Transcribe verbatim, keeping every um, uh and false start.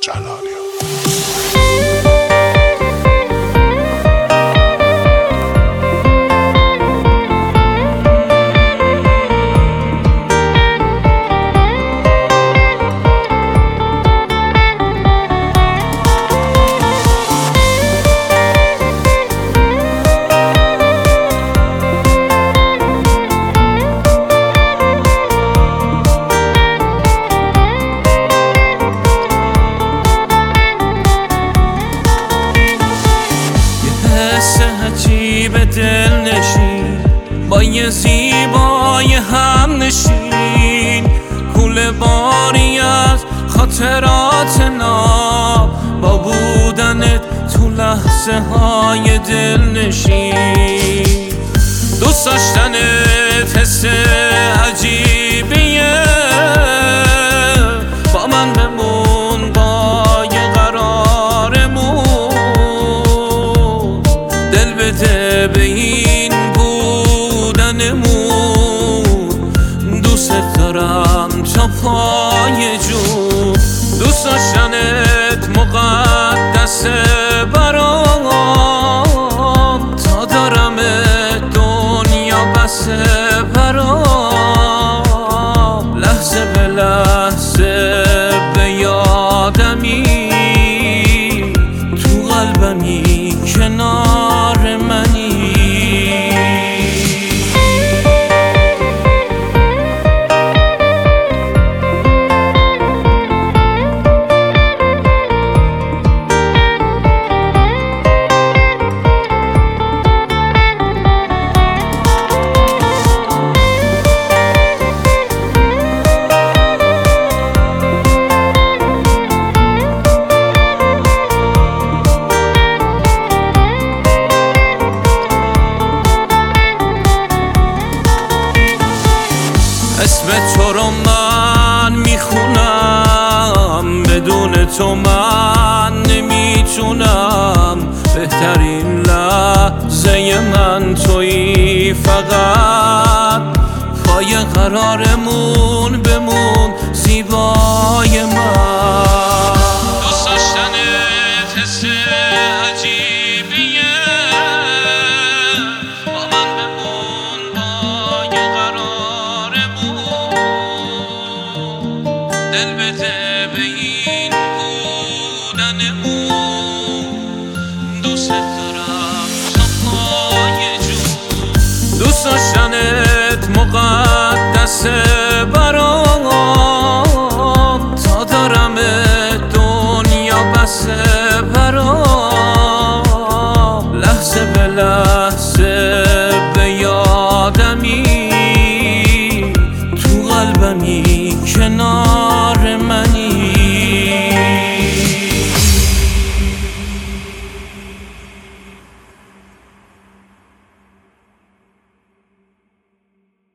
جلالیان. عجیب دل نشین با یه زیبای هم نشین، کوله باری از خاطرات ناب با بودنت تو لحظه های دل نشین. دوست داشتنت حس عجیبیه، با من بمون با یه قرارمون، دل بده به این بودنمون. دوست دارم تا پای جون، دوست داشتنت مقدسه برام، تا دارم دنیا بسه برام. لحظه به لحظه به یادمی، تو قلبمی کنار منی. اسم تو رو من میخونم، بدون تو من نمیتونم. بهترین لحظه من تویی، فقط پای قرارمون بمون زیبای من. دوست داشتنت حس عجیبیه، با من بمون با یه قرارمون، دل بده به این بودنمون. دوست دارم تا پای جون، دوست داشتنت مقدسه برام، تا دارم دنیا بسه برام. لحظه به لحظه به یادمی، تو قلبمی کنار